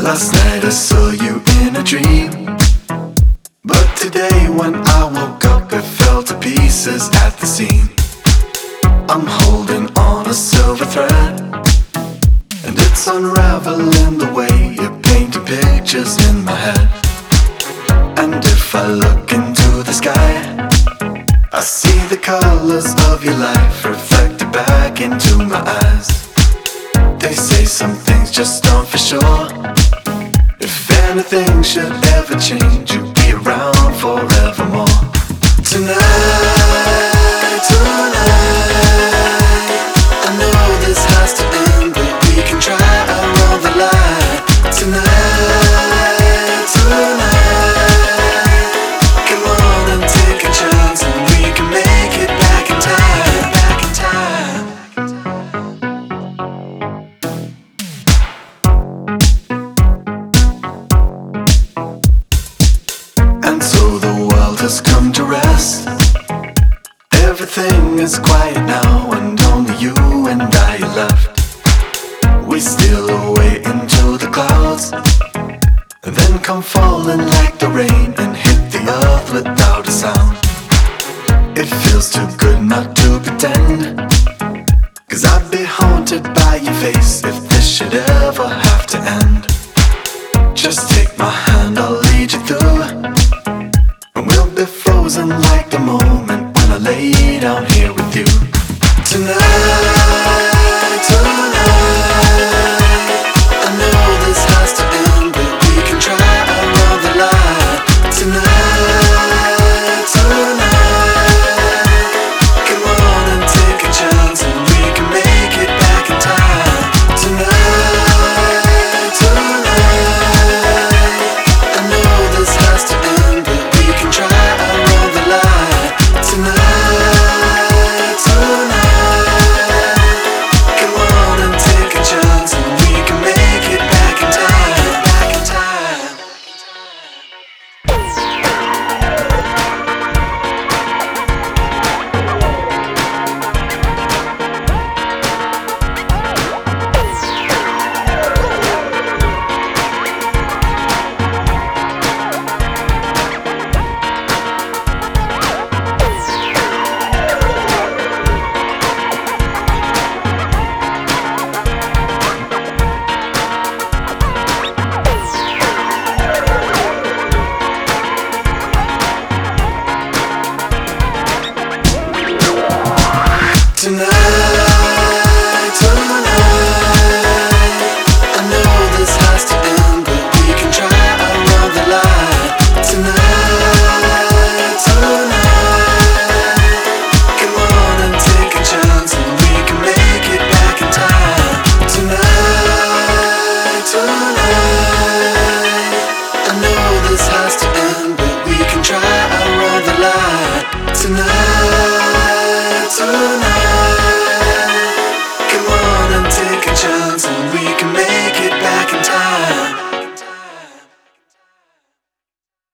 Last night I saw you in a dream, but today when I woke up it fell to pieces at the seam. I'm holding on a silver thread, and it's unraveling the way you're painting pictures in my head. And if I look into the sky, I see the colors of your life reflected back into my eyes. They say some things just aren't for sure. If anything should ever change, you'll be around forevermore. Tonight, tonight, I know this has to end, but we can try another light. Tonight, tonight, come on and take a chance, and we can make it back in time, back in time. And so the world has come to rest. Everything is quiet now, and only you and I are left. We steal away into the clouds, then come falling like the rain and hit the earth without a sound. It feels too good not to pretend, 'cause I'd be haunted by your face if this should ever have to end. Just take my hand